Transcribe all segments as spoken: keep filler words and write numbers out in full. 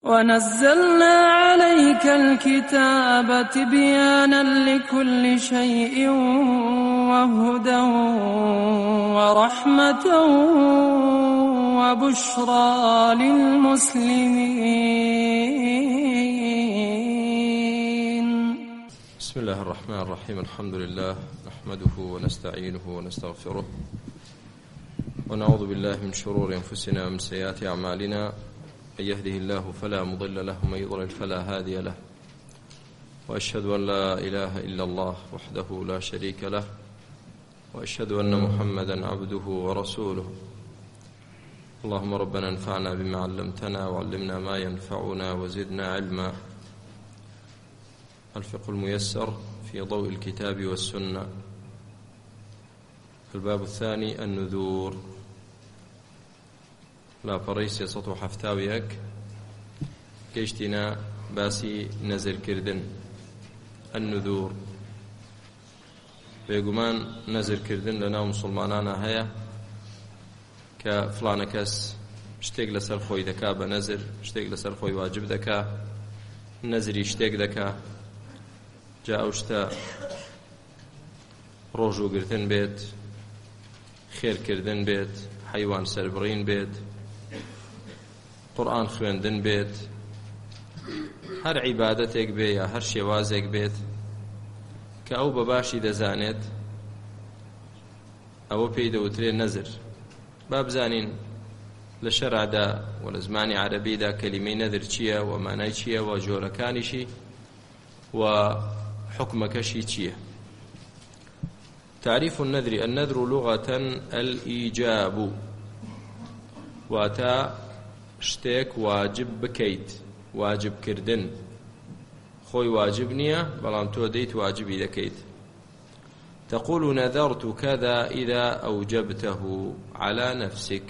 ونزلنا عليك الكتاب تبيانا لكل شيء وهدى ورحمة وبشرى للمسلمين. بسم الله الرحمن الرحيم. الحمد لله نحمده ونستعينه ونستغفره ونعوذ بالله من شرور أنفسنا ومن سيئات أعمالنا. من يهده الله فلا مضل له ومن يضلل فلا هادي له، وأشهد أن لا إله إلا الله وحده لا شريك له، وأشهد أن محمدا عبده ورسوله. اللهم ربنا انفعنا بما علمتنا وعلمنا ما ينفعنا وزدنا علما. الفقه الميسر في ضوء الكتاب والسنة. الباب الثاني النذور. لا بريس سطو حفتاويك كيشتنا باسي نزل كردن النذور. بيقومان نزل كردن لنا مسلمانانا هيا كفلان كس شتيق لسر خوي دكا بنزر، شتيق لسر خوي واجب دكا، نزري شتيق دكا، جاء وشتا روجو قرتن بيت، خير كردن بيت، حيوان سربرين بيت، قرآن خوێندن بێت، هەر عیبادەتێک بێ یا هەر شێوازێک بێت کە ئەو بەباشی دەزانێت، ئەوە پێی دەوترێ نەزر. با بزانین لە شەرعدا و لە زمانی عەرەبیدا کەلیمەی نەذر چییە و مانای چییە و جۆرەکانیشی و حکمەکەشی چییە. تعريف النذر: النذر لغة الإيجاب، واتا شتێک واجب بکەیت، واجب کردن. خۆی واجب نییە بەڵام تۆ دەیت واجبی دەکەیت. تقول نذرت كذا إذا أوجبته على نفسك.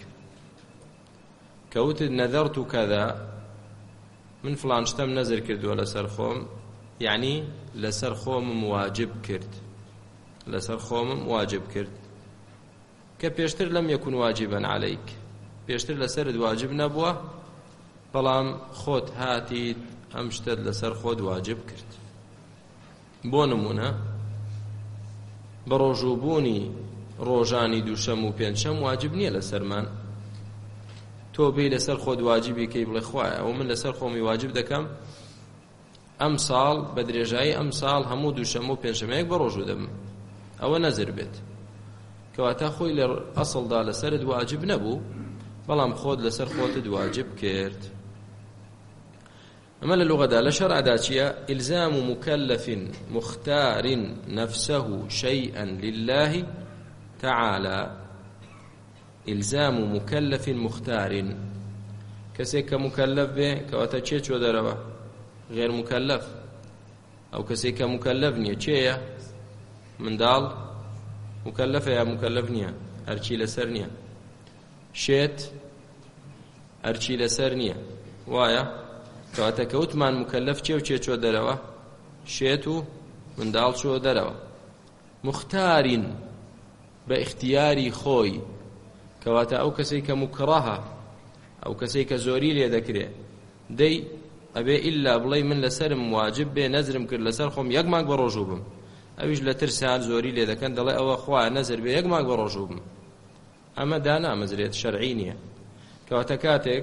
كوت نذرت كذا من فلان شتم نذر كردو لسر خوم، يعني لسر خوم واجب كرد، لسر خوم واجب كرد. كبيشتر لم يكن واجبا عليك، پێشتر لەسەرت واجب نەبووە بەڵام خۆت هاتیت ئەم شتت لەسەر خۆت واجب کرد. بۆ نمونە بە ڕۆژووبوونی ڕۆژانی دووشەم و پێنجشەم واجب نییە لەسەرمان. تۆ بێی لەسەر خۆت واجبی کەی بڵێ خوایە ئەوە من لەسەر خۆمی واجب دەکەم، ئەم ساڵ بە درێژایی ئەم ساڵ هەموو دووشەم و پێنجشەمەیەک بە ڕۆژوو دەبم. ئەوە نەزر بێت، کەواتە خۆی لە ئەسڵدا لەسەرت واجب نەبوو بەڵام خۆت لەسەر خۆتت واجب کرد. ئەمە لە لوغەدا. لە شەرعدا چییە؟ إلزام مكلف مختار نفسه شيئا لله تعالى. إلزام مكلف مختار، کەسێک کە مکلف بێ کەواتە چێ چۆ دەرەوە؟ غێر مکلف. ئەو کەسێک کە مکلف نییە چێیە؟ منداڵ مکلفە یا مکلف نییە؟ هەرچی لەسەر نییە. شێت هەرچی لەسەر نییە، وایە؟ کەواتە کەوتمان مکلف چێ و چێ چۆ دەرەوە؟ شێت و منداڵ چۆ دەرەوە. مختارین بە ئیختیاری خۆی، کەواتە ئەو کەسەی کە مکڕەهە، ئەو کەسەی کە زۆری لێ دەکرێ، دەی ئەبێ ئیلا بڵێ من لەسەرم واجب بێ نەزرم کرد لەسەر خۆم یەک مانگ بە ڕۆژوو بم. ئەویش لە ترسان زۆری لێ دەکەن، دەڵێ ئەوە خوایە نەزر بێ یەک مانگ بە ڕۆژوو بم. ئەمە دانامەزرێت، شەرعی نییە. کەواتە کاتێک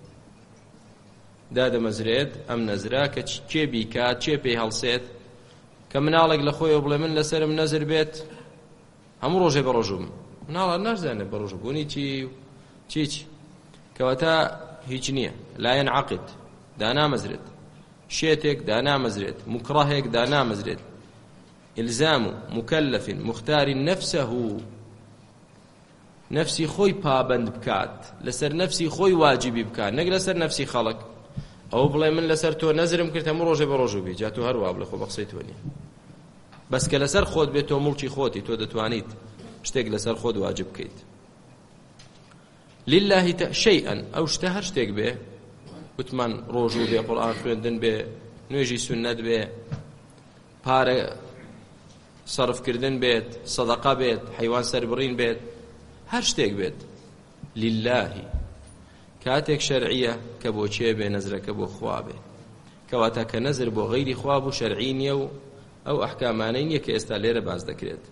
دادەمەزرێت ئەم نەزرا کە چێ بیکات، چێ پێی هەڵسێت، کە مناڵێک لە خۆیەوە بڵێ من لەسرم نەزر بێت هەموو ڕۆژێ بە ڕۆژوو بم، مناڵە نازانێت بە ڕۆژوو بوونی چی چیچ. کەواتە هیچ نییە، لا ينعقد، دانامەزرێت. شێتێک دانامەزرێت، مکڕەهێک دانامەزرێت. إلزام مكلف مختار نفسه، نفسی خۆی پابند بکات، لەسەر نفسی خۆی واجبی بکات، نەک لەسەر نفسی خەڵک. ئەو بڵێ من لەسەر تۆ نەزرم کرد هەموو ڕۆژێ بە ڕۆژوو بی، جا تۆ هەروە بڵێ خۆ بە قسەی تۆ نییە. بەس کە لەسەر خۆت بێت تۆ مڵکی خۆتی، تۆ دەتوانیت شتێک لەسەر خۆت واجب بکەیت. لله شيئا، ئەو شتە هەر شتێک بێ، وتمان ڕۆژوو بێ، قورئان خوێندن بێ، نوێژی سونەت بێ، پارە صرفکردن بێت، سەدەقە بێت، حیوان سەربڕین بێت، هەر شتێک بێت للهی کاتێک شەرعیە کە بۆ چێ بێ نەزرەکە بۆ خوا بێ کەواتە کە نەزر بۆ غەیری خوا بوو شەرعی نییە و ئەو ئەحکامانەی نییە کە ئێستا لێرە باز دەکرێت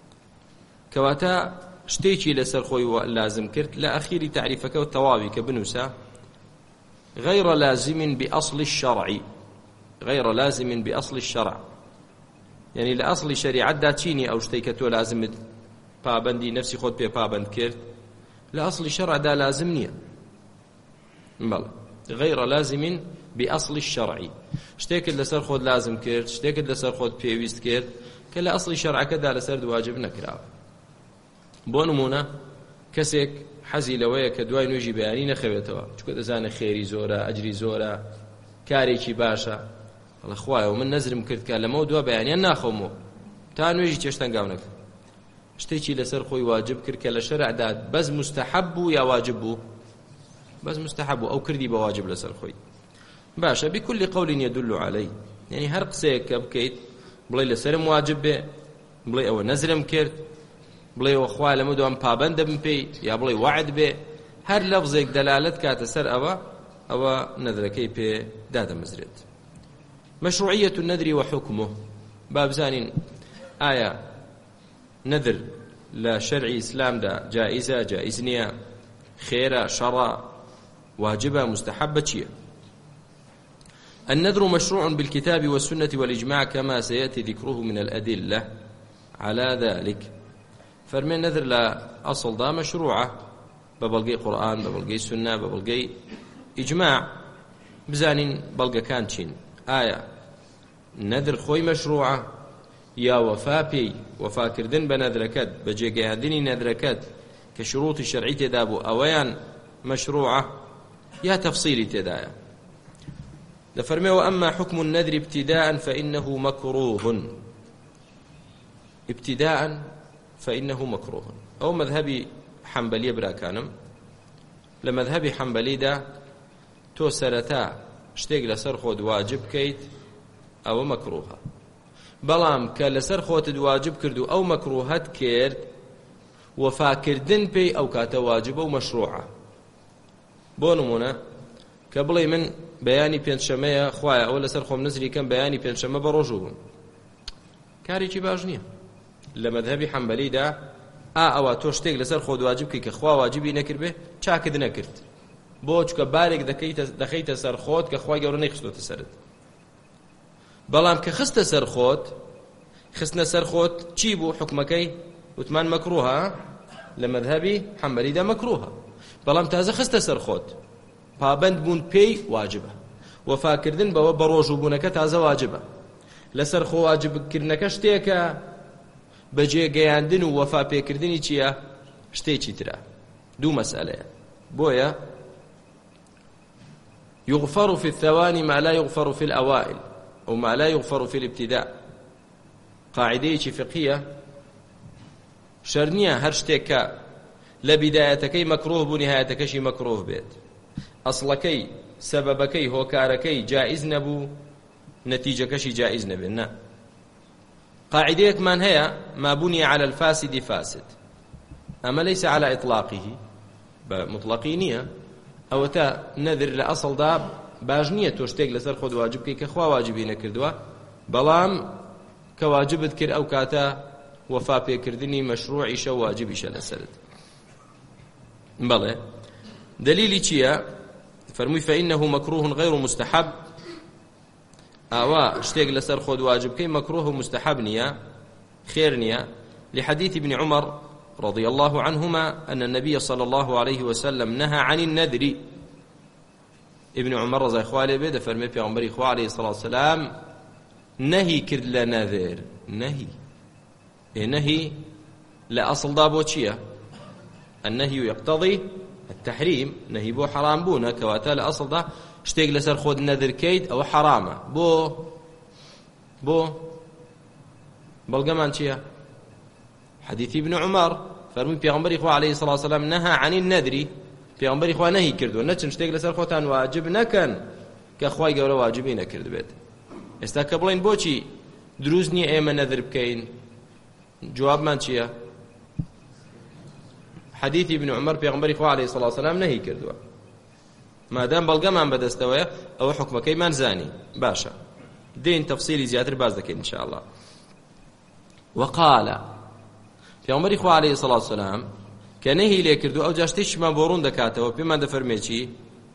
کەواتە شتێکی لەسەر خۆی لازم کرد لە ئەخیری تعریفەکە و تەواوی کە بنووسە غير لازم بأصل الشرع غير لازم بأصل الشرع يعني لأصل شريعة داتشيني أو شتيكتو لازم پابندی نفسی خۆت پێ پابند کرد لە ئەسڵی شەرعدا لازم نییە بەڵێ غەیڕە لازم بأصل الشرع شتێکت لەسەر خۆت لازم کرد شتێکت لەسەر خۆت پێویست کرد کە لە ئەسڵی شەرعەکەدا لەسەر واجب نەکراوە بۆ نمونە کەسێک حەزی لەوەیە کە دوای نوێژی بەیانی نەخەوێتەوە چونکە دەزانێت خێری زۆرە ئەجری زۆرە کارێکی باشە بەڵێ خوایەوە من نەزرم کرد کە لەمە دوا بەیانیان ناخەومەوە تا نوێژی چێشتەنگاو نەکەم شتێکی لەسەر خۆی واجب کرد کە لە شەرعدا بەس مستحب بوو یا واجب بوو بەس مستحب بوو ئەو کردی بە واجب لەسەر خۆی باشە بكل قول يدل عليه يعني هەر قسەیەک کە بکەیت بڵێ لەسەرم واجب بێ بڵێ ئەوە نەزرم کرد بڵێ ئەوە خوا لەمە دوام پابەندە بم پێی یا بڵێ وعد بێ هەر لەفزێک دەلالەت کاتە سەر ئەوە ئەوە نەذرەکەی پێ دادەمەزرێت مشروعية النذر وحكمه بابزانين آية نذر لا شرع إسلام دا جائزة جائز نية خيرة شرع واجبة مستحبة شيء النذر مشروع بالكتاب والسنة والإجماع كما سيأتي ذكره من الأدلة على ذلك فرمي النذر لا أصل دا مشروعة ببلغي قرآن ببلغي سنة ببلغي إجماع بزانين بلغا كانتشين آية نذر خوي مشروعة يا وفا بي وفا كردن بنذركت بجيجاندني نذركت كشروط الشرعية تدابو أويان مشروعة يا تفصيلي تدايا لفرمي وأما حكم النذر ابتداء فإنه مكروه ابتداء فإنه مكروه أو مذهبي حنبلي برا كانم لمذهبي حنبلي دا تو سرتا شتێک لەسەر خۆت واجب کەیت ئەوە مەکروهە بەڵام کە لەسەر خۆتت واجب کرد و ئەو مەکروهەت کرد وەفاکردن پێی ئەو کاتە واجبە و مەشروعە بۆ نمونە کە بڵێ من بەیانی پێنجشەمەیە خوایە ئەوە لەسەر خۆم نزری کەم بەیانی پێنجشەمە بە ڕۆژوو بووم کارێکی باش نییە لە مەذهەبی حەنبەلیدا ئا ئەوە تۆ شتێک لەسەر خۆت واجب کەی کە خوا واجبی نەکرد بێ چاکت نەکرد بۆ چکە بارێک دەخەیتە سەر خۆت کە خوای گەورە نەیخستۆتە سەرت بەڵام کە خستە سەر خۆت خستنە سەر خۆت چی بوو حکمەکەی وتمان مەکروهە لە مەذهەبی حەنبەلیدا مەکروهە بەڵام تازە خستە سەر خۆت پابەند بوون پێی واجبە وەفاکردن بەوە بە ڕۆژووبوونەکە تازە واجبە لەسەر خۆ واجبکردنەکە شتێکە بەجێگەیاندن و وەفا پێکردنی چییە شتێکی ترە دوو مەسئلەیە بۆیە يغفر في الثواني ما لا يغفر في الأوائل أو ما لا يغفر في الابتداء قاعدة فقهية شرنية هرشتك لبدايتكي مكروه بنهايتكشي مكروه بيت أصلكي سببكي هو كاركي جائز نبو نتيجكشي جائز نبنا قاعدة من هي ما بني على الفاسد فاسد أما ليس على إطلاقه بمطلقينية ئەوە تا نەذر لە ئەسڵدا باش نییە تۆ شتێک لەسەر خۆت واجب بکەی کە خوا واجبی نەکردووە بەڵام کە واجبت کرد ئەو کاتە وەفا پێکردنی مەشروعیشە و واجبیشە لەسەرت بەڵێ دلیلی چییە فەرمووی فإنه مكروه غير مستحب ئاوا شتێک لەسەر خۆت واجب بکەی مەکروه و مستحب نییە خێر نییە لحديث ابن عمر رضي الله عنهما أن النبي صلى الله عليه وسلم نهى عن النذر ابن عمر رضي الله عنه بيد فرمي في عمر إخوة عليه الصلاة والسلام نهي كرد لنذر نهي نهي لا أصل دابو تشيه النهي يقتضي التحريم نهي بو حرام بونا كواتا لا أصل دا شتيق لسر خود نذر كيد أو حرامة بو بو بلغمان تشيه حديث ابن عمر فرمي پیغمبر اخوة عليه الصلاة والسلام نهى عن النذر پیغمبر اخوة نهي كردو نچن شتێک لەسەر خۆتان واجب نەکەن کە خوای گەورە واجبی نەکرد بێت ئێستا کە بڵین بۆچی دروست نییە ئێمە نەذر بکەین جوابمان چییە حديث ابن عمر پیغمبر اخوة عليه الصلاة والسلام نهي كردو مادام بەڵگەمان بەدەستەوەیە ئەوە حکمەکەیمان زانی باشە دێن تەفسیلی زیاتر باز دەکەین إن شاء الله. وقال پێغەمبەری خوا عەلەیهی سەڵات وسەلام کە نەهی لێ کردو ئەو جا شتێکیمان بۆ ڕوون دەکاتەوە پێمان دەفەرمێ چی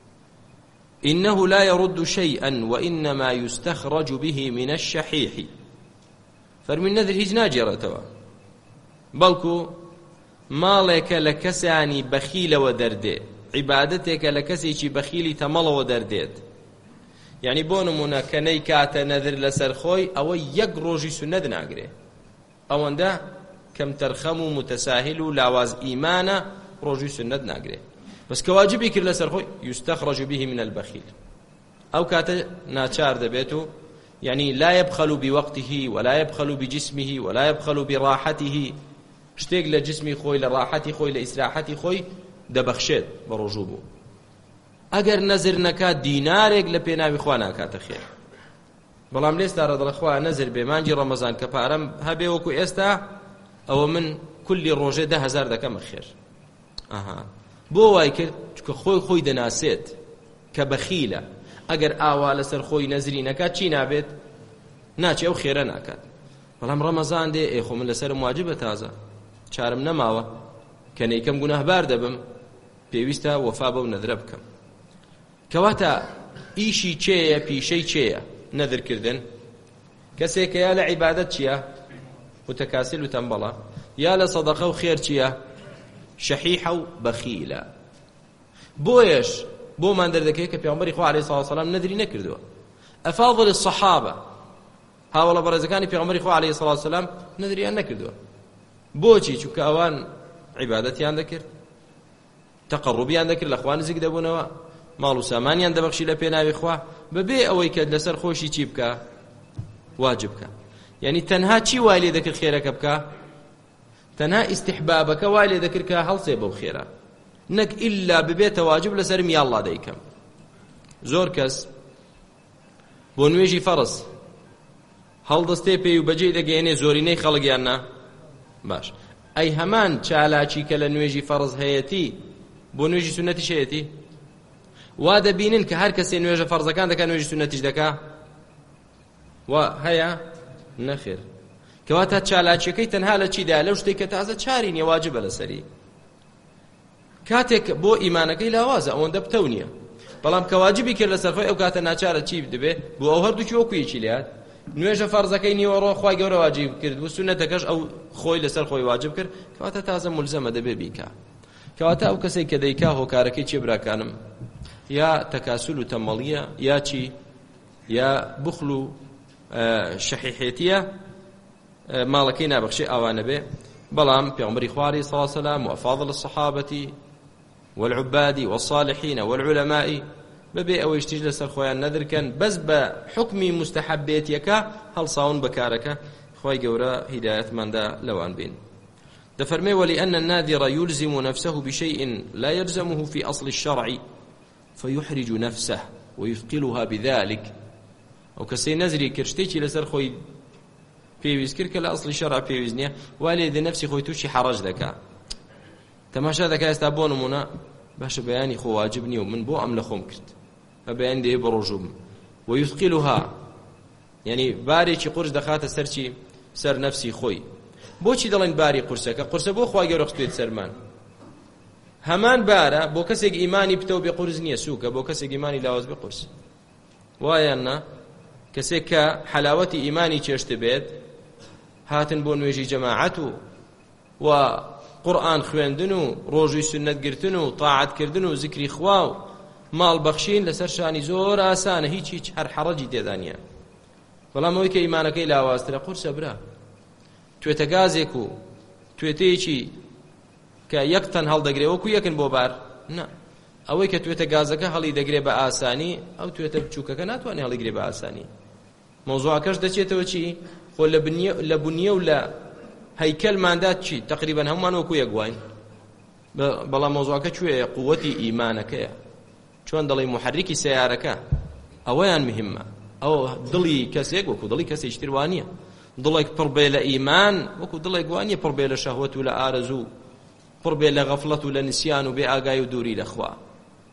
إنه لا يرد شيئا وإنما يستخرج به من الشحيح فەرمی نەذر هیچ ناجێڕێتەوە بەڵکو ماڵێکە لە کەسانی بەخیلەوە دەردێ عیبادەتێکە لە کەسێکی بەخیلی تەمەڵەوە دەردێت یعنی بۆ نمونە کە نەیکاتە نەذر لەسەر خۆی ئەوە یەک ڕۆژی سونەت ناگرێ ئەوەندە کەم تەرخەم و متەساهل و لاواز ئیمانە ڕۆژی سونەت ناگرێ بەس کە واجبی کرد لەسەر خۆی يستخرج به من البخيل ئەو کاتە ناچار دەبێت و يعني لا يبخل بوقته ولا يبخل بجسمه ولا يبخل براحته شتێک لە جسمی خۆی لە ڕاحەتی خۆی لە ئیسراحەتی خۆی دەبەخشێت بە ڕۆژوو بوو ئەگەر نەزر نەکات دینارێک لە پێناوی خوا ناکاتە خێر بەڵام لێستارە دەڵێ خوا نەزر بێ مانجی ڕەمەزان کە پارەم هەبێ وەکو ئێستا ئەوە من کولی ڕۆژێ ده هەزار دەکەمە خێر ئەها بۆ وای کرد کە خۆی خۆی دەناسێت کە بەخیلە ئەگەر ئاوا لەسەر خۆی نەزری نەکات چی نابێت ناچێ ئەو خێرە ناکات بەڵام ڕەمەزان دێ ئێ خۆ من لەسەرم واجبە تازە چارم نەماوە کە نەیکەم گوناهبار دەبم پێویستە وەفا بەو نەذرە بکەم کەواتە ئیشی چێیە پیشەی چێیە نەذرکردن کەسێکە یا لە عیبادەت چییە متەکاسل و تەمبەڵە یا لە سەدەقە و خێر چییە شەحیحە و بەخیلە بۆیەش بۆمان دەردەکەی کە پێغەمبەری خوا عەلەیهی سەڵاتو وسەلام نەذری نەکردووە ئەفاضل الصەحابە هاوڵە بەڕێزەکانی پێغەمبەری خوا عەلەیهی سەڵاتو وسەلام نەذریان نەکردووە بۆچی چونکە ئەوان عیبادەتیان دەکرد تەقەڕوبیان دەکرد لە خوا نزیک دەبوونەوە ماڵ و سامانیان دەبەخشی لە پێناوی خوا بەبێ ئەوەی کە لەسەر خۆشی چی بکە واجب بکە یعنی تەنها چی وای لێ دەکرد خێرەکە بکە تەنها ئیستیحبابەکە وای لێ دەکرد کە هەڵسێ بەو خێرە نەک ئیلا ببێتە واجب لەسەرم یاڵڵا دەیکەم زۆر کەس بۆ نوێژی فەرز هەڵدەستێ پێی و بەجێ دەگەێنێ زۆرینەی خەڵکیان نا باش ئەی هەمان چالاکی کە لە نوێژی فەرز هەیەتی بۆ نوێژی سونەتیش هەیەتی وا دەبینن کە هەر کەسێ نوێژە فەرزەکان دەکات نوێژی سونەتیش دەکا وا هەیە نەخێر کەواتە چالاکیەکەی تەنها لە چیدا لەو شتێک کە تازە چاری نیە واجبە لەسەری کاتێک بۆ ئیمانەکەی لاوازە ئەوەندە پتە نییە بەڵام کە واجبی کرد لەسەر خۆی ئەو کاتە ناچارە چی دەبێ بۆ ئەو هەردووکی وەکو یەکی لێات نوێژە فەرزەکەی نیوەڕۆ خوای گەورە واجب کرد و سونەتەکەش ئەو خۆی لەسەر خۆی واجب کرد کەواتە تازە مولزەمە دەبێ بیکا کەواتە ئەو کەسێک کە دەیکا هۆکارەکەی چێ براکانم یا تەکاسول و تەمەڵیە یا چی یا بخل و شەحیحێتیە ماڵەکەی نابەخشێ ئاوانە بێ بەڵام پێغەمبەری خوا عەلەیهی سەڵاتو وسەلام وأفاضل الصحابة والعباد والصالحين والعلماء بەبێ ئەوەی شتیش لەسەر خۆیان نەدرکەن بەس بە حکمی مستحبێتیەکە هەڵساون بەکارەکە خوای گەورە هیدایەتماندا لەوان بین دەفەرمێ ولأن الناذر يلزم نفسه بشيء لا يلزمه في أصل الشرع فيحرج نفسه ويثقلها بذلك ئەو کەسەی نەزری کرد شتێکی لەسەر خۆی پێویست کرد کە لە ئەسڵی شەرع پێویست نییە وا لێ دە نەفسی خۆی تووشی حەڕەج دەکا تەماشا دەکا ئێستا بۆ نمونە باشە بەیانی خۆ واجب نییە و من بۆ ئەم لە خۆم کرد بە بەیان دێ بە ڕۆژوم ويثقلها یعنی بارێکی قورس دەخاتە سەرچی سەر نەفسی خۆی بۆچی دەڵێن باری قورسەکە قورسە بۆ خوا گەورە خستوێت سەرمان هەمان بارە بۆ کەسێک ئیمانی پتە و بێ قورس نییە سووکە بۆ کەسێک ئیمانی لاواز بێ قورس وایە نا کەسێک کە حەلاوەتی ئیمانی چێشت بێت هاتن بۆ نوێژی جەماعەت و و قورئان خوێندن و ڕۆژوی سنەت گرتن و تاعەتکردن و زیکری خوا و ماڵ بەخشین لەسەر شانی زۆر ئاسانە هیچ هیچ هەر حەڕەجی تێدا نییە بەڵام ئەوەی کە ئیمانەکەی لاوازترە قورسە برا توێتە گازێک و توێتەیەکی کە یەک تەن هەڵدەگرێ وەکو یەکن بۆ بار نا ئەوەی کە توێتە گازەکە هەڵی دەگرێ بە ئاسانی ئەو توێتە بچووکەکە ناتوانێت هەڵیگرێ بە ئاسانی مۆزوعەکەش دەچێتەوە چی خۆ لە بنیە و لە هەیکەلماندا چی تقریبا هەمومان وەکو یەکوین بەڵام مۆزوعەکە کوێیە قووەتی ئیمانەکەیە چۆن دەڵێ محرکی سیارەکە ئەوەیان مهمە ئەو دڵی کەسێک وەکو دڵی کەسێک تر وانییە دڵێک پڕ بێ لە ئیمان وەکو دڵێک وانییە پڕ بێ لە شەهوەت و لە ئارەزوو پڕ بێ لە غەفڵەت و لە نسیان و بێ ئاگای و دووری لەخوا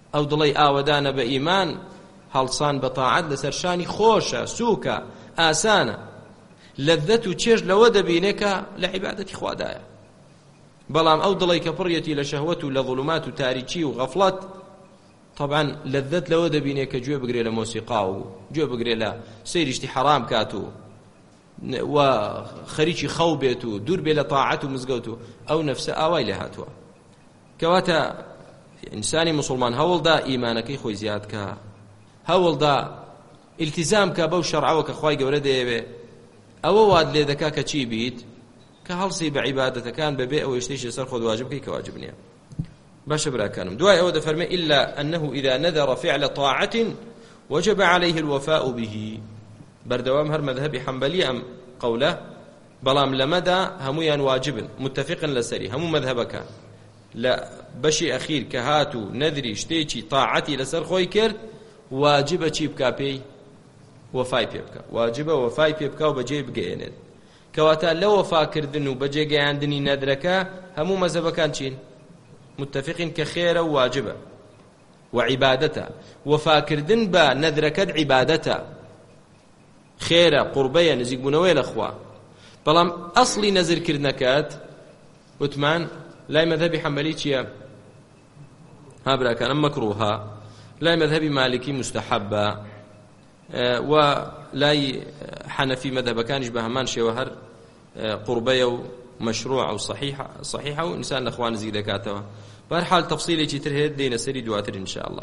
ئەو دڵی ئاوەدانە بە ئیمان هەڵسان بە تاعەت لەسەر شانی خۆشە، سووکە، ئاسانە، لەذەت و چێژ لەوە دەبینێ کە لە عیبادەتی خوادایە. بەڵام ئەو دڵی کە پڕیەتی لە شەهوەت و لە ظولمات و تاریکی و غەفڵەت، طبعا لەذەت لەوە دەبینێ کە گوێ بگرێ لە مۆسیقا و گوێ بگرێ لە سەیریشتی حەرام کات و و خەریکی خەو بێت و دوور بێ لە تاعەت و مزگەوت و ئەو نەفسە ئاوای لێ هاتووە. کەواتە ئینسانی موسڵمان هەوڵدا ئیمانەکەی خۆی زیاد کە، هەوڵدا ئیلتیزام کە بەو شەرعەوە کە خوای گەورە دەیەوێ، ئەوە واد لێ دەکا کە چی بیت، کە هەڵسی بە عیبادەتەکان بەبێ ئەوەی شتێکی لەسەر خۆت واجب بکەی کە واجب نییە. باشە براکانم، دوای ئەوە دەفەرمێ إلا أنه إذا نذر فعل طاعة وجب عليه الوفاء به. بەردەوام هەر مەذهبی حەنبەلی ئەم قەولە، بەڵام لەمەدا هەمویان واجبن، متفقن لەسەری هەموو مەذهبەکان. لە بەشی ئەخیر کە هات و نەذری شتێکی تاعەتی لەسەر خۆی کرد، واجبە چی بکا پێی؟ وەفای پێ بکە، واجبە وەفای پێ بکە و بەجێ بگەێنێت. کەواتە لە وەفاکردن و بەجێگەیاندنی نەدرەکە هەموو مەذهبەکان چین؟ متفقین کە خێرە و واجبە و عیبادەتە. وەفاکردن بە نەدرەکەت عیبادەتە، خێرە، قوربەیە، نزیکبوونەوەی لە خوا. بەڵام ئەسڵی نەزرکردنەکەت وتمان لای مەذهبی حەنبەلی چییە؟ ها براکانم مەکروها، لای مەذهبی مالکی مستحەبە، و لای حەنەفی مەذهبەکانیش بە هەمان شێوە هەر قوربەیە و مەشروع و صحیحە و ئینسان لە خوا نزیک دەکاتەوە. بەهەرحاڵ تەفسیلێکی تر هەیە دێنە سەری دواتر ئینشاءالله.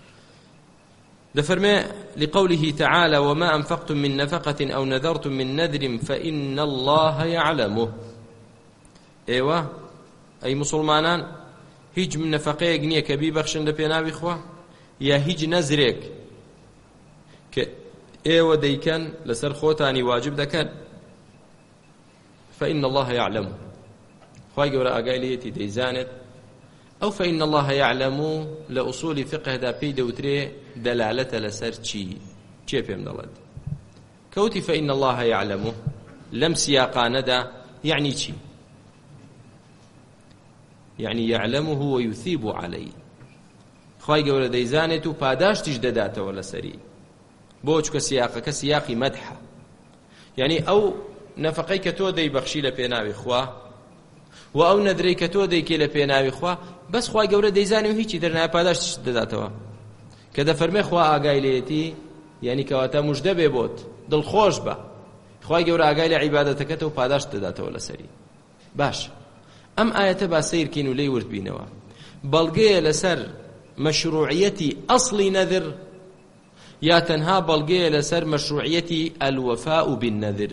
دفرمي لقوله تعالى وما أنفقتم من نفقة أو نذرتم من نذر فإن الله يعلمه. ايوه أي مسلمانان هیچ من نفقه نییە کە بیبەخشن لە پێناوی خوا، یا هیچ نەزرێک کە ئێوە دەیکەن لەسەر خۆتانی واجب دەکەن، فإن الله يعلم، خوای گەورە ئاگای لێیەتی دەیزانێت. ئەو فإن الله يعلم لە ئوسولی فقهدا پێی دەوترێ دەلالەتە لەسەر چی؟ چێ پێم دەڵێت؟ کەوتی فإن الله يعلم لەم سیاقانەدا یعنی چی؟ يعني يعلمه ويثيب عليه، خوای گەورە دەیزانێت و پاداشتیش دەداتەوە لەسەری. بۆ چکە سیاقەکە سیاقی مەدحە، یعنی ئەو نەفەقەی کە تۆ دەیبەخشی لە پێناوی خوا و ئەو نەدرەی کە تۆ دەیکێ لە پێناوی خوا، بەس خوای گەورە دەیزانێ و هیچی دەرنایە پاداشتیش دەداتەوە. کە دەفەرمێ خوا ئاگای لێیەتی، یعنی کەواتە موژدە بێ بۆت، دڵخۆش بە، خوای گەورە ئاگای لە عیبادەتەکەتەوە و پاداشت دەداتەوە لەسەری. باش ئەم ئاەتە با سیرکەین و لێی ورد بینەوە. بەڵگەیە لەسەر مەشروعیەتی ئەسڵی نەذر، یا تەنها بەڵگەیە لەسەر مەشروعیەتی ئەلوەفاء بالنەذر؟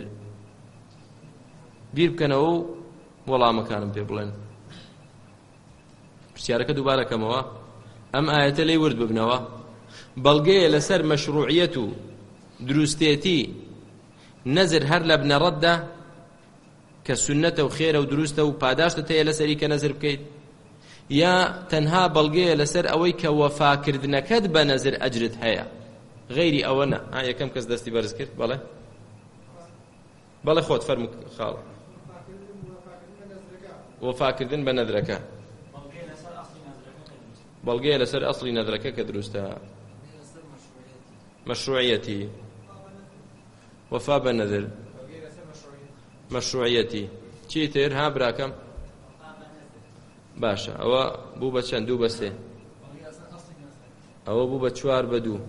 بیر بکەنەوە و وەڵامەکانم پێ بڵێن. پرسیارەکە دووبارەکەمەوە، ئەم ئاەتە لێی ورد ببنەوە. بەڵگەیە لەسەر مەشروعیەت و دروستێتی نەذر هەر لە بنەڕەتدا کە سنەتە و خێرە و دروستە و پاداشتت هەیە لەسەری کە نەذر بکەیت، یا تەنها بەڵگەیە لەسەر ئەوەی کە وەفاکردنەکەت بە نەذر ئەجرت هەیە، غەیری ئەوە نە؟ ها یەکەم کەس دەستی بەرز کرد. بەڵێ بەڵێ خۆت فەرموو خاڵ. وەفاکردن بە نەذرەکە بەڵگەیە لەسەر ئەسڵی نەذرەکە کە دروستە، مەشروعیەتی وەفا بە نەذر، مەشروعیەتی چی تر؟ ها براکەم باشە، ئەوە بوو بە چەند؟ دوو بە سێ، ئەوە بوو بە چوار بە دوو،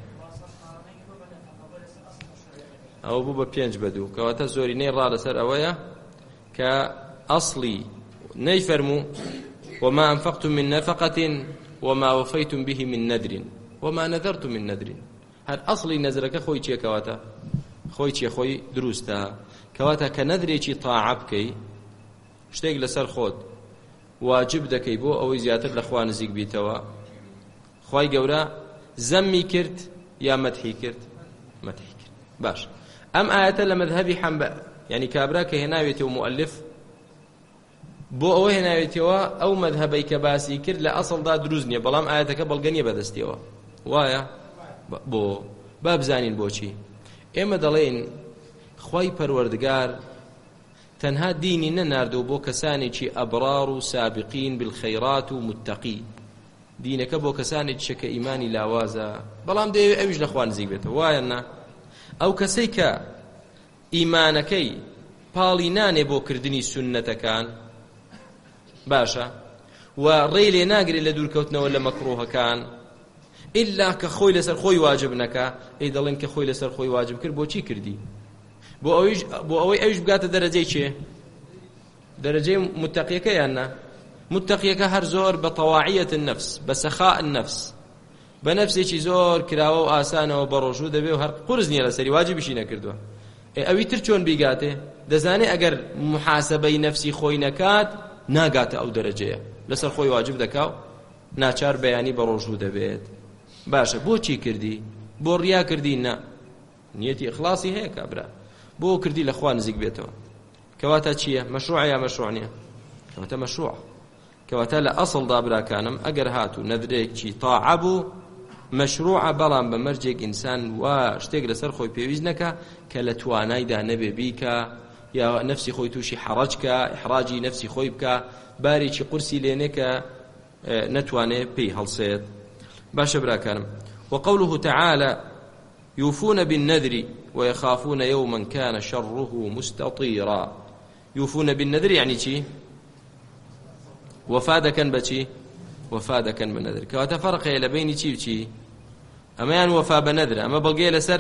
ئەوە بوو بە پێنج بە دوو. کەواتە زۆرینەی ڕا لەسەر ئەوەیە کە ئەسڵی نەیفەرموو وما أنفقتم من نفقة وما وفيتم به من نذر وما نذرتم من نذر. هەر ئەسڵی نەذرەکە خۆی چییە؟ کەواتە خۆی چییە؟ خۆی دروستە. کەواتە کە نەذرێکی تاعە بکەی، شتێک لەسەر خۆت واجب دەکەی بۆ ئەوەی زیاتر لە خوا نزیک بیتەوە، خوای گەورە زەممی کرد یا مەدحی کرد؟ مەدحی کرد. باش ئەم ئاەتە لە مەذهەبی حەنبەل، یعنی کابرا کە هێناوێتەوە مؤلف بۆ ئەوە هێناوێتەوە ئەو مەذهەبەی کە باسی کرد لە ئەسڵدا دروست نییە، بەڵام ئاەتەکە بەڵگە نییە بەدەستیەوە، وایە؟ بۆ با بزانین بۆچی. ئێمە دەڵێن خوای پەروەردگار تەنها دینی نەناردووە بۆ کەسانێکی ئەبرار و سابقین بالخەیرات و متەقی، دینەکە بۆ کەسانی چکە ئیمانی لاوازە بەڵام دەیەوێت ئەویش لە خوا نزیک بێتەوە وایە نا ئەو کەسەی کە ئیمانەکەی پاڵی نانێ بۆ کردنی سوننەتەکان باشە و ڕێی لێ ناگرێت لە دوورکەوتنەوە لە مەکروهەکان ئللا کە خۆی لەسەر خۆی واجب نەکا ئەی دەڵێن کە خۆی لەسەر خۆی واجب کرد بۆچی کردی بۆ ئەویش بۆ ئەوەی ئەویش بگاتە دەرەجەی چێ دەرەجەی متەقیەکە یان نا متەقیەکە هەر زۆر بە تەواعیەت النەفس بە سەخاء النەفس بە نەفسێکی زۆر کراوە و ئاسانەوە بە ڕۆژوو دەبێ و هەر قورس نییە لەسەری واجبیشی نەکردووە ئەوی تر چۆن بیگاتێ دەزانێ ئەگەر محاسبەی نەفسی خۆی نەکات ناگاتە ئەو دەرەجەیە لەسەر خۆی واجب دەکاو ناچار بەیانی بە ڕۆژوو دەبێت باشە بۆچی کردی بۆ ڕیا کردی نا نیەتی ئیخلاسی هەیە کابرا بۆ کردی لە خوا نزیک بێتەوە کەواتە چییە مەشروع یا مەشروع نییە کەواتە مەشروع کەواتە لە ئەسڵدا براکانم ئەگەر هاتوو نەدرێکی تاعە بوو مەشروعە بەڵام بە مەرجێک ئینسان وا شتێک لەسەر خۆی پێویست نەکە کە لە توانایدا نەبێ بیکە یا نفسی خۆی تووشی حەڕەجکە ئیحراجی نفسی خۆی بکە بارێکی قورسی لێنێ کە نەتوانێ پێی هەڵسێت باشە براکانم وقوله تعالى يوفون بالنذر ويخافون يوما كان شره مستطيرا يوفون بالنذر يعني چی وفا دەکەن بەچی وفا دەکەن بە نەدر کەواتە فەرقەیە لە بینی چی و چی ئەمەیان وفا بە نەدر ئەمە بەڵگەیە لەسەر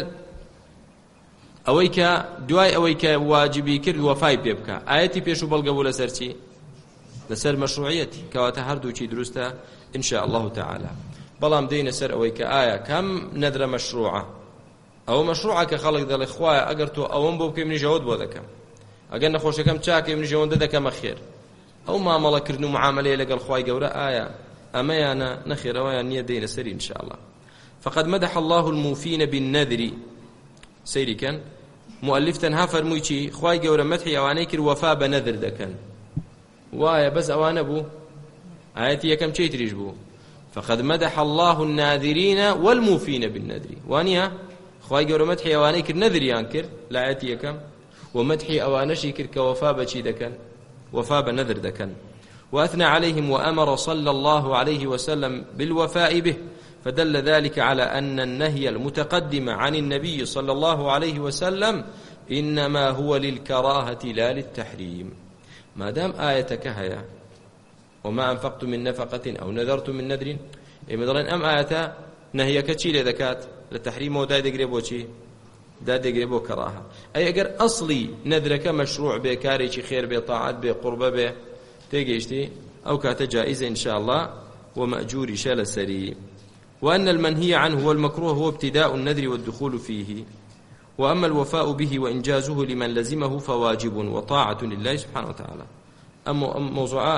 ئەوەی کە دوای ئەوەی کە واجبی کرد وفای پێ بکە ئاەتی پێش و بەڵگە بوو لەسەر چی لەسەر مەشروعیەتی کەواتە هەردووچی دروستە إن شاء الله تعالى بەڵام دێنە سەر ئەوەی کە ئایا کەم نەدرە مەشروعە ئەوە مەشروعە کە خەڵک دەڵێ خوایە ئەگەر تۆ ئەوەم بۆ بکەی منیش ئەوەت بۆ دەکەم ئەگەر نەخۆشەکەم چاکەی منیش ئەوەندە دەکەمە خێر ئەو مامەڵەکردن و معاملەیە لەگەڵ خوای گەورە ئایا ئەمەیانە نەخێرەوەیان نییە دێنە سەری إن شاء الله فقد مدح الله الموفين بالنذر سەیری کەن مؤلف تەنها فەرمووی چی خوای گەورە مەدحی ئەوانەی کرد وەفا بە نەذر دەکەن وایە بەس ئەوانە بوو ئاەتی یەکەم چی تریش بوو فقد مدح الله الناذرين والموفين بالنذر وانیا خوای گەورە مەدحی ئەوانەی کرد نەذریان کرد لە ئاەتی یەکەم ومدحی ئەوانەشی کرد کە وەفا بەچی دەکەن وفا بنذر دكن وأثنى عليهم وأمر صلى الله عليه وسلم بالوفاء به فدل ذلك على أن النهي المتقدم عن النبي صلى الله عليه وسلم إنما هو للكراهة لا للتحريم ما دام آيتك هيا وما أنفقت من نفقة أو نذرت من نذر إمدرين أم آية نهيك تشي لذكات للتحريم وداي دقري بوشي دا دەگرێ بۆ کەڕاهە ئەی ئەگەر ئەسڵی نەدرەکە مەشروع بێ کارێکی خێر بێ تاعەت بێ قوربە بێ تێگەیشتی ئەو کاتە جائزە إن شاء الله ومأجوریشە لەسەری وأن المنهي عنه والمكروه هو ابتداء النذر والدخول فيه وأما الوفاء به وإنجازه لمن لزمه فواجب وطاعة لله سبحانه وتعالى أما موضوع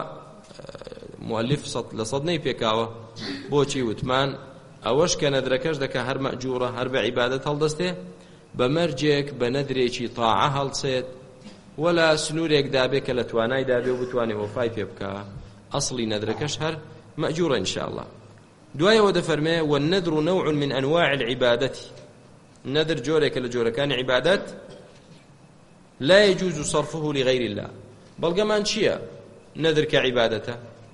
مؤلف لصدني بيكاوة بوشي وتمان أوش كان نذركش دكا هر مأجورة هر بعبادة هالدسته بمرجك بندريشي طاعة هالصيد ولا سنوريك دابك لتواناي دابي وبتواني وفاي بيبكا أصلي ندركش هر مأجورة إن شاء الله دوايا ودفرمي والنذر نوع من أنواع العبادة النذر جورك لجورك كان عبادات لا يجوز صرفه لغير الله بل كمان شيء نذر كعبادته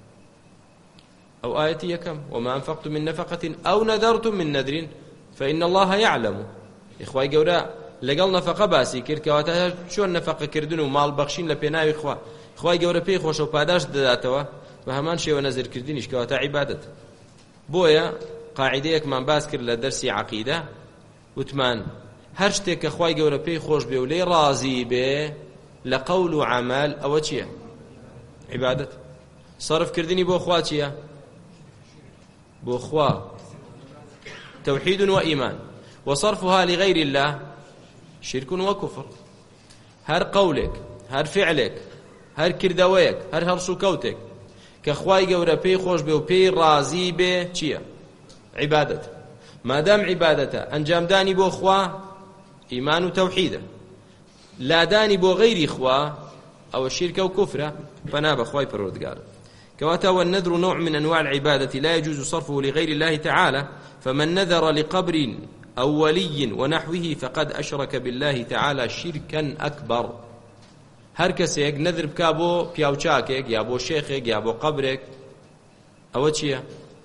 أو آيتي كم وما أنفقت من نفقة أو نذرت من نذر فإن الله يعلم إخوائي قولا لقل نفقة باسي كرد كواتا شون نفقة كردن ومال بخشين لبناوي إخوة إخوائي قولا بي خوش وباداش داداتوا وهمان شيء ونذر كردنش كواتا عبادة بويا قاعديك من باس كرد لدرسي عقيدة وتمان هرشتك إخوائي قولا بي خوش بي ولي رازي بي لقول وعمل أو چيا عبادة صرف كردني بو أخواتيا بو أخوة توحيد وإيمان وصرفها لغير الله شرك وكفر هر قولك هر فعلك هر كردويك هر هرسوكوتك كخواي قورا بي خوش بي وبي رازي بي چيا عبادة ما دام عبادته انجام داني بو أخوة إيمان وتوحيد لا داني بو غير أخوة أو الشرك وكفر فناب أخواي پروردگار كواتا والنذر نوع من أنواع العبادة لا يجوز صرفه لغير الله تعالى فمن نذر لقبر أو ولي ونحوه فقد أشرك بالله تعالى شركا أكبر هر کەسێک نذر بکا بۆ پیاوچاکێک یا بۆ شێخێک یا بۆ قبرێک ئەوە چییە؟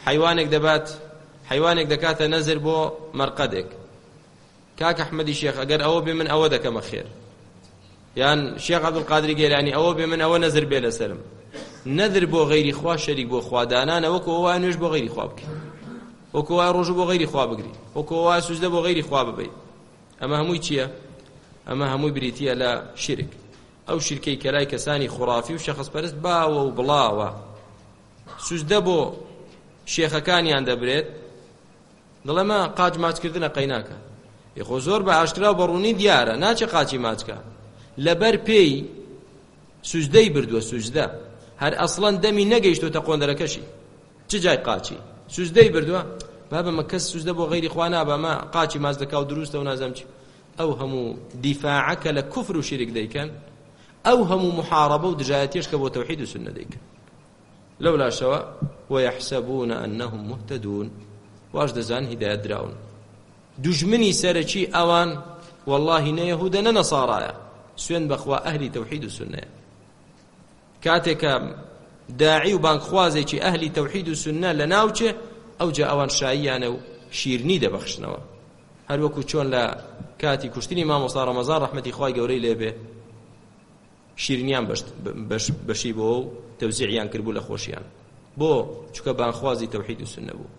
حیوانێک دەبات حیوانێک دەکاتە نەزر بۆ مەرقەدێک کاک ئەحمەدی شێخ ئەگەر ئەوە بێ من ئەوە دەکەمە خێر یان شێخ عەبدولقادری گێلانی ئەوە بێ من ئەوە نەزر بێ لەسرم نەذر بۆ غەیری خوا شەریک بۆ خوادانانە وەکو ئەوە نوێژ بۆ غەیری خوا بکەیت وەکو ئەوە ڕۆژوو بۆ غەیری خوا بگری وەکو ئەوە سوجدە بۆ غەیری خوا ببەیت ئەمە هەمووی چییە؟ ئەمە هەمووی بریتیە لە شرک ئەو شرکەی کە لای کەسانی خوڕافی و شەخصپەرست باوە و بڵاوە سوجدە بۆ شێخەکانیان دەبرێت دڵێ مە قاچ ماچکردنە قەیناکە یخۆ زۆر بە ئاشکرا و بەڕوونی دیارە ناچێ قاچی ماچکە لەبەر پێی سوجدەی بردووە سوجدە هەر ئەسڵەن دەمی نەگەیشتۆتە قۆندەرەکەشی چ جای قاچی سوجدەی بردووە بابە مە کەس سوجدە بۆ غەیری خوا نابە مە قاچی ماچ دەکا و دروستە و نازەم چی ئەو هەموو دیفاعەکە لە کوفر و شیرک دەیکەن ئەو هەموو محارەبە و دژایەتیش کە بۆ تەوحید و سوننە دەیکەن لەولاشەوە ويحسبون أنهم مهتدون واش دەزان هیدایەت دراون دوژمنی سەرەکی ئەوان والله نە یەهودە نە نەسارایە سوێن بەخوا ئەهلی تەوحید و سوننەیە کاتێکە داعی و بانگخوازێکی ئەهلی تەوحید و سوننە لە ناوچێ ئەوجا ئەوان شاییانە و شیرنی دەبەخشنەوە هەر وەکو چۆن لە کاتی کوشتنی مامۆستا ڕەمەزان ڕەحمەتی خوای گەورەی لێبێ شیرنیان بەشی بۆ و تەوزیعیان کردبوو لە خۆشیان بۆ چونکە بانگخوازی تەوحید و سوننە بوو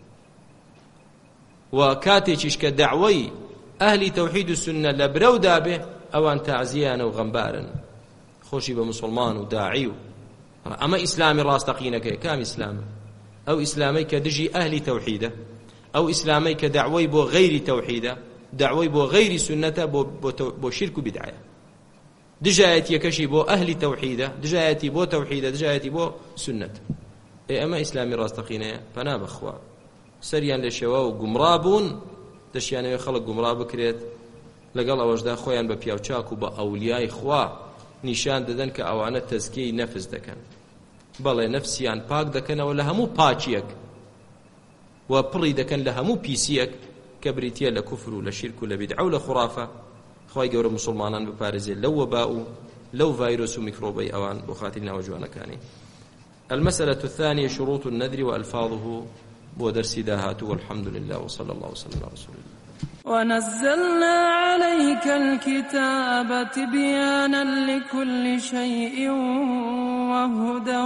و کاتێکیش کە دەعوەی ئەهلی تەوحید و سوننە لە برەودا بێ ئەوان تەعزیەیانە و غەمبارن خۆشی بە موسڵمان و داعی و ئەمە ئیسلامی ڕاستەقینەکەی کام ئیسلامە ئەو ئیسلامەی کە دژی ئەهلی تەوحیدە ئەو ئیسلامەی کە دەعوەی بۆ غەیری تەوحیدە دەعوەی بۆ غەیری سوننەتە بۆ شرک و بیدعە دژایەتیەکەشی بۆ ئەهلی تەوحیدە دژایەتی بۆ تەوحیدە دژایەتی بۆ سوننەت ئەمە ئیسلامی ڕاستەقینەیە پەنا بەخوا سەریان لە شێوە و گومڕا بوون دەشیانەوێ خەڵک گومڕا بکرێت لەگەڵ ئەوەشدا خۆیان بە پیاوچاک و بە ئەولیای خوا نیشان دەدەن کە ئەوانە تەزکیەی نەفس دەکەن بەڵێ نەفسیان پاک دەکەنەوە لە هەموو پاچیەک و پڕی دەکەن لە هەموو پیسیەک کە بریتیە لە کوفر و لە شیرک و لە بیدعە و لە خوڕافە خوای گەورە موسڵمانان بپارێزێت لەو وەبا و لەو ڤایرۆس و میکرۆبەی ئەوان بۆ خاتری ناوە جوانەکانی المسألة الثانية شروط النذر وألفاظه ودرسي داهات والحمد لله وصلى الله وسلم على رسول الله ونزلنا عليك الكتاب تبيانا لكل شيء وهدى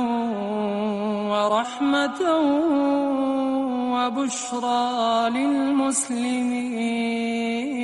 ورحمة وبشرى للمسلمين